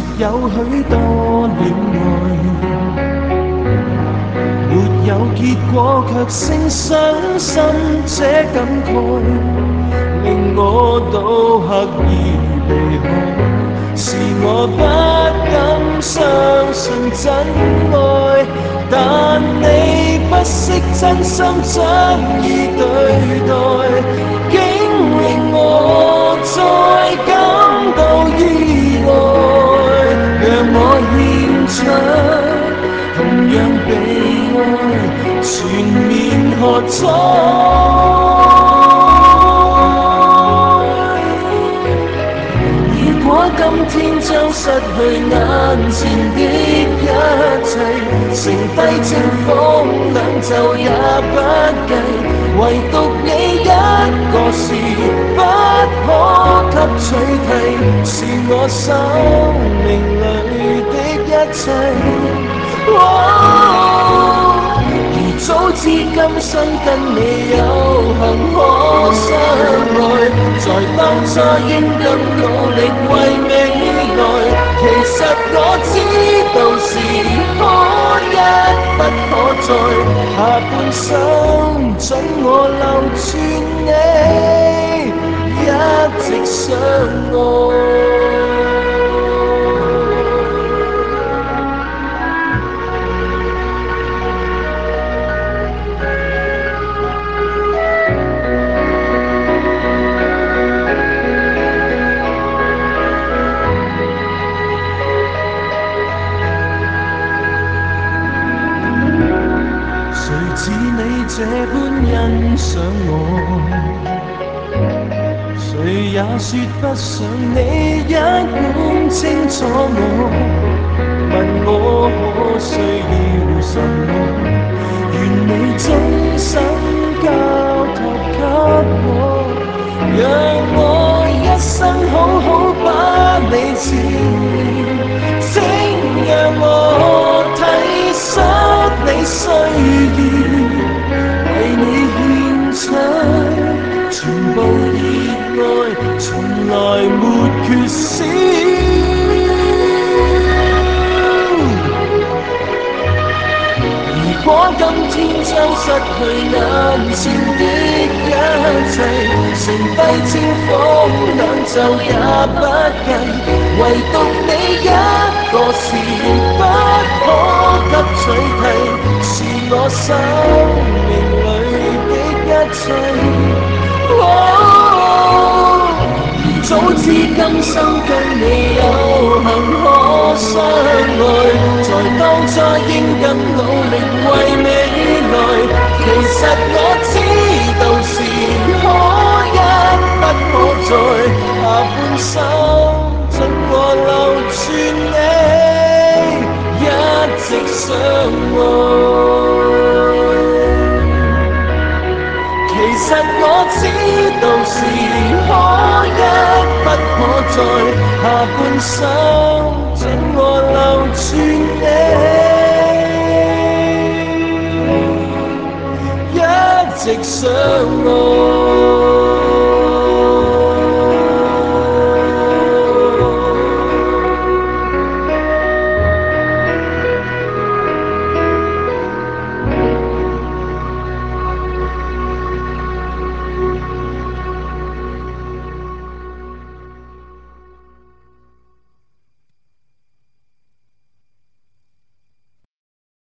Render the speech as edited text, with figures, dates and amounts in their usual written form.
有許多戀愛，沒有結果，卻聲傷心這感慨，令我都刻意避開，是我不敢相信真愛，但你不惜真心真意對待，竟令我再感到意外，讓我獻出同樣被愛，全面喝彩。如果今天將失去眼前的一切，剩低清風兩袖也不計，唯獨你一個是不可給取替，是我生命裏的一切。如早知今生跟你有幸可相愛，在當初應更努力為未來。其實我知道是可一不可再，下半生准我留住你，一直相愛。誰似你這般欣賞我？誰也說不上你一般清楚我。問我可需要什麼？願你終生交託給我，讓我一生好好把你照料，請讓我體恤你需要，為你獻出全部熱愛，從來沒缺少。如果今天將失去眼前的一切，剩低清風兩袖也不計，唯獨你一個是不可給取替，是我生命裏的一切。如早知今生跟你有幸可相愛，在當初應更努力為未來。其實我知道是可一不可再，下半生准我留住你，一直相愛。其實我知道是可一不可再，下半生